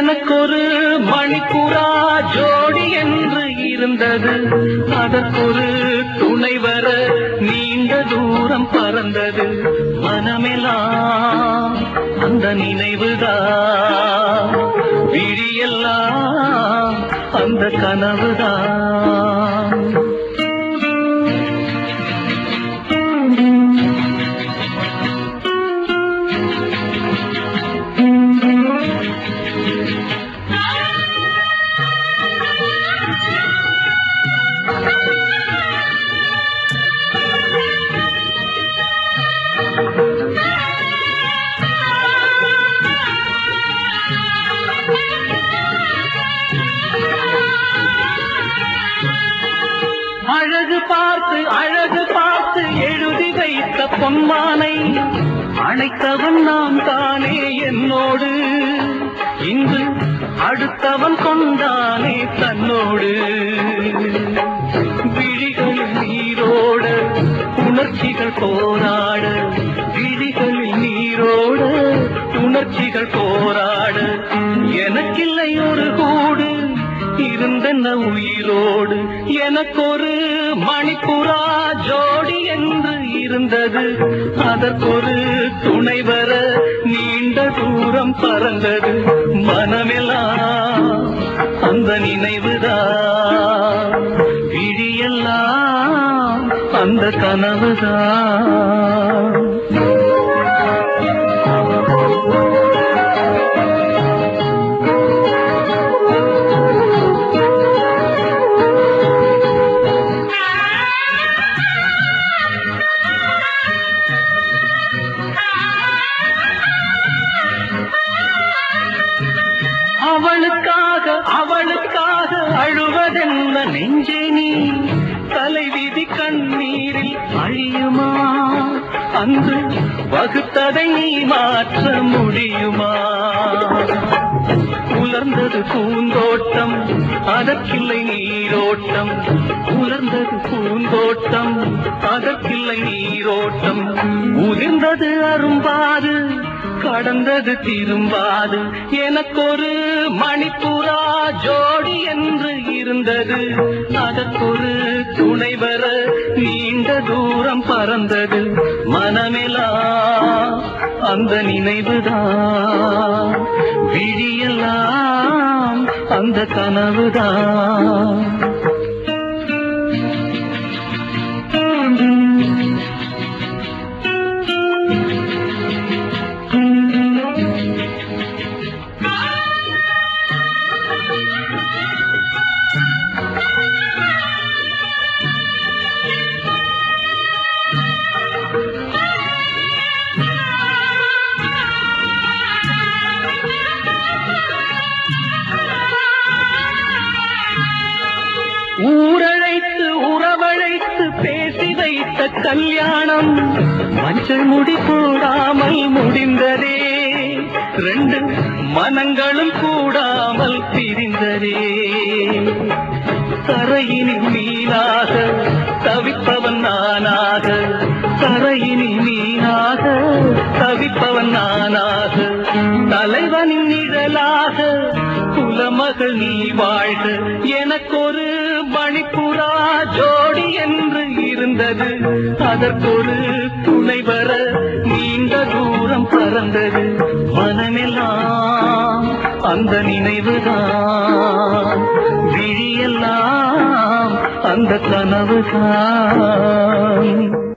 எனக்கொரு மணிப்புறா ஜோடி என்று இருந்தது, அதற்கொரு துணை வர நீண்ட தூரம் பறந்தது. மனமெல்லாம் அந்த நினைவுதான், விழியெல்லாம் அந்த கனவுதான். அழகு பார்த்து எழுதி வைத்த பொன்மானை அணைத்தவன் நான் தானே என்னோடு, இன்று அடுத்தவன் கொண்டானே தன்னோடு. விழிகளில் நீரோட உணர்ச்சிகள் போராட, விழிகளில் நீரோட உணர்ச்சிகள் போராட, எனக்கில்லை ஒரு கூடு இருந்தென்ன உயிரோடு. எனக்கொரு மணிப்புறா ஜோடி என்று இருந்தது, அதற்கொரு துணை வர நீண்ட தூரம் பறந்தது. மனமெல்லாம் அந்த நினைவுதான், விழியெல்லாம் அந்த கனவுதான். அவளுக்காக அழுவதென்ன நெஞ்சே நீ, தலைவிதி கண்ணீரில் அழியுமா? அன்று வகுத்ததை நீ மாற்ற முடியுமா? உலர்ந்தது பூந்தோட்டம் அதற்கில்லை நீரோட்டம், உலர்ந்தது பூந்தோட்டம் அதற்கில்லை நீரோட்டம். உதிர்ந்தது அரும்பாது கடந்தது திரும்பாது. எனக்கொரு மணிப்புறா ஜோடி என்று இருந்தது, அதற்கொரு துணை வர நீண்ட தூரம் பறந்தது. மனமெல்லாம் அந்த நினைவுதான், விழியெல்லாம் அந்த கனவுதான். ஊரழைத்து உறவழைத்து பேசி வைத்த கல்யாணம் மஞ்சள் முடி போடாமல் முடிந்ததே, ரெண்டு மனங்களும் கூடாமல் பிரிந்ததே. தரையினில் மீனாக தவிப்பவன் நானாக, தரையினில் மீனாக தவிப்பவன் நானாக, தலைவனின் நிழலாக குலமகள் நீ வாழ்க. எனக்கொரு மணிப்புறா ஜோடி என்று இருந்தது, அதற்கொரு துணை வர நீண்ட தூரம் பறந்தது. மனமெல்லாம் அந்த நினைவுதான், விழியெல்லாம் அந்த கனவுதான்.